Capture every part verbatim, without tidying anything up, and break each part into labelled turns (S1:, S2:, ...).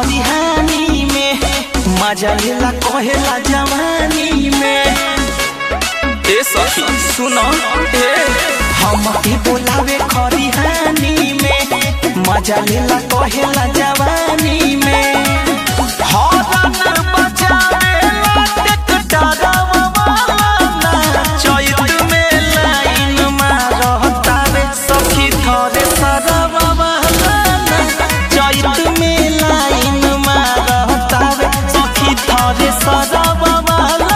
S1: खरिहानी में मजा लेला कहेला जवानी में। ए सखी सुनो ए हम के बोलावे खरिहानी में मजा लेला कहेला जवानी में। हॉर्न बजावे लाटेक डरावा वाला चैत में लाइन मारता रे सखी थरे सरवा वाला चैत में लाइन मारता रे सखी थरे सरवा वाला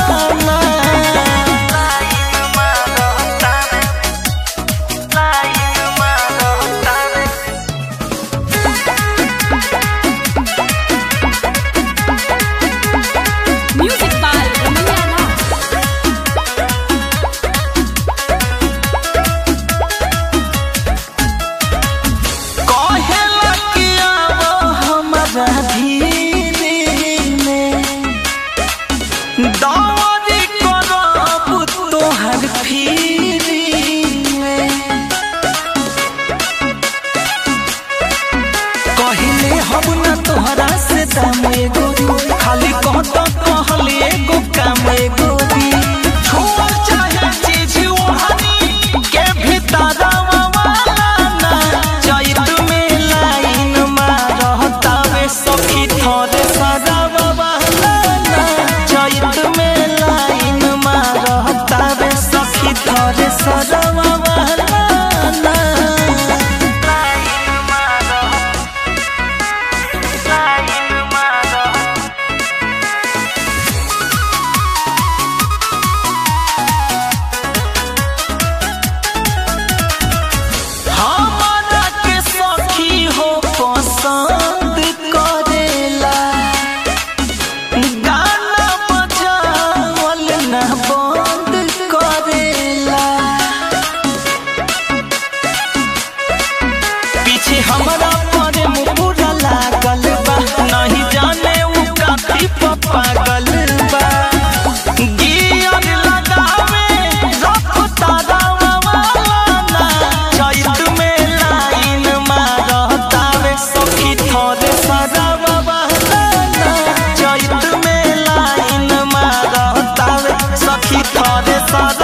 S1: दावरी करब तोहर फिरी में कहले हम न तोहरा से दाम एगो खाली कहत कहले एगो काम एगो छुआ चाहे चीज ओहनी के भीतर वाला चैत में लाइन मारता वे सखी थरे सरवा वाला चैत में लाइन मारता वे सखी थरे सरवा वाला हमारा के सखी हो पसंद करेला गाना बजावल ना बंद करेला पीछे हमारा पर मुकुरा लागल बा नहीं जाने उ काफी पागल बा गियर लगावे रफ्तारा वाला चैत में लाइन मारता वे सखी थरे सरवा वाला चैत में लाइन मारता वे सखी थरे सरवा